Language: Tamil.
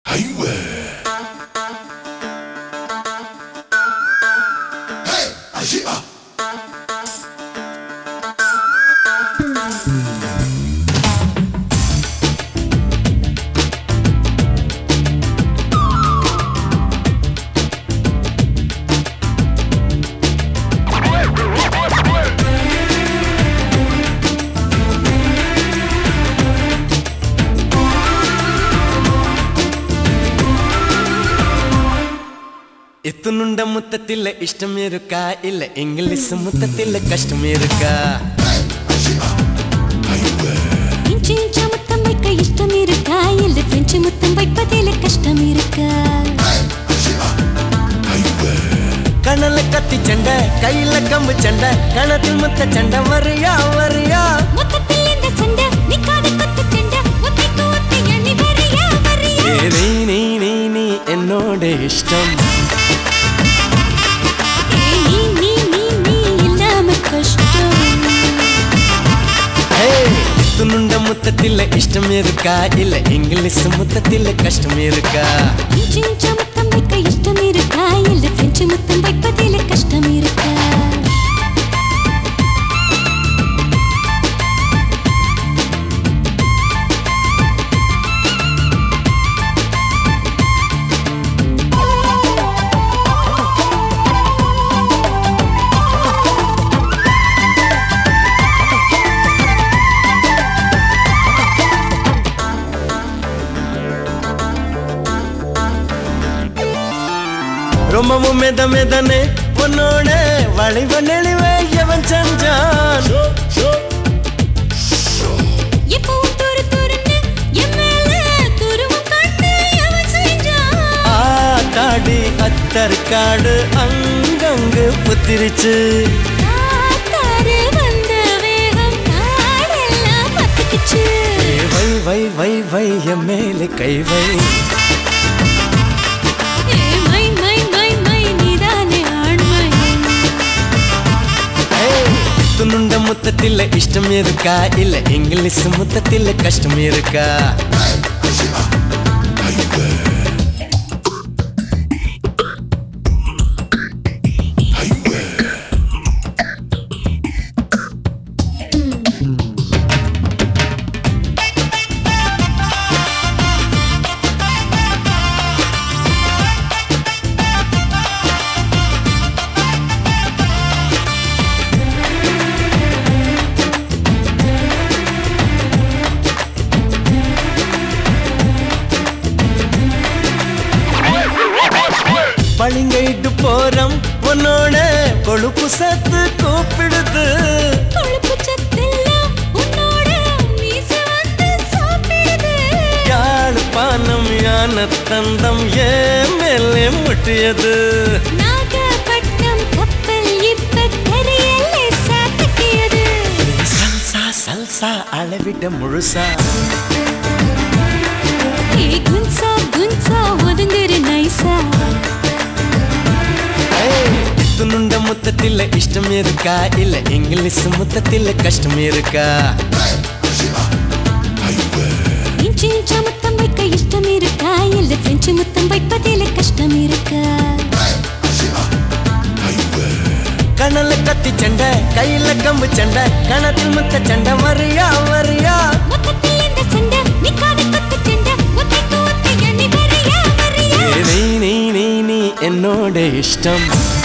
Highway. Hey, Ashia. ಇತ್ತುನುಂಡ ಮುತ್ತತ್ತಿಲ್ಲ ಇಷ್ಟಮಿರುಕ ಇಲ್ಲ ಇಂಗ್ಲಿಷ್ ಮುತ್ತತ್ತಿಲ್ಲ ಕಷ್ಟಮಿರುಕ ಇಂಚು ಇಂಚ முத்தம் வைக்க இஷ்டம் இருக்கா இல்ல பிரெஞ்சு முத்தம் வைப்பதில் கஷ்டம் இருக்கா கணல கத்தி சண்டை கையில கம்பு சண்டை கணத்தில் முத்த சண்டை வரியா வரியா முத்தத்தில் இந்த சண்டை நிக்காத கொத்து சண்டை ஒத்தைக்கு ஒத்தைய நீ வரியா வரியா நீ நீ நீ நீ என்னோட இஷ்டம் இத்துனுண்ட முத்தத்தில இஷ்டம் இருக்கா இல்ல இங்கிலீஷ் முத்தத்தில கஷ்டம் இருக்கா இன்ச்சு இன்ச்ச முத்தம் வைக்க இஷ்டம் இருக்கா இல்ல பிரெஞ்சு முத்தம் வைப்பதில் கஷ்டம் இருக்கா ரொம்பவும் மெத மெதனே உன்னோட வளைவ நெளிவே எவன் செஞ்சான் எப்பவும் துரு துருன்னு என் மேல துருவம் கண்டு எவன் செஞ்சான் ஆத்தாடி அத்தற்காடு அங்கங்கு புத்திருச்சு காத்தாறு வந்த வேகம் காடெல்லாம் பத்திக்குச்சு வை வை வை வை என் மேலே கை வை மை மை மை மை நீதானே ஆண்மை இத்துனுண்ட முத்தத்தில இஷ்டம் இருக்கா இல்ல இங்கிலீஷ் முத்தத்தில கஷ்டம் இருக்கா பளிங்கைட்டு போறம் உன்னோட கொழுப்பு சத்து கூப்பிடுது கொழுப்பு சத்தெல்லாம் உன்னோட மீச வந்து சாப்பிடுது யாழ்ப்பாணம் யான தந்தம் ஏன் மேலே முட்டியது நாகப்பட்டினம் கப்பல் இப்ப கரையிலே சாத்திக்கியது சல்சா சல்சா அளவிட முழுசா குன்சா குன்சா ஒதுங்குற நைசா இத்துனுண்ட முத்தத்தில இஷ்டம் இருக்கா இல்ல இங்கிலீஷ் முத்தத்தில கஷ்டம் இருக்கா இன்ச்சு இன்ச்ச முத்தம் வைக்க இஷ்டம் இருக்கா இல்ல பிரெஞ்சு முத்தம் வைப்பதில் கஷ்டம் இருக்கா கணல கத்தி சண்டை கையில கம்பு சண்டை கணத்தில் முத்த சண்டை வரியா வரியா முத்தத்தில் இந்த சண்டை நிக்காத கொத்து சண்டை ஒத்தைக்கு ஒத்தைய நீ வரியா வரியா நீ நீ நீ நீ என்னோட இஷ்டம்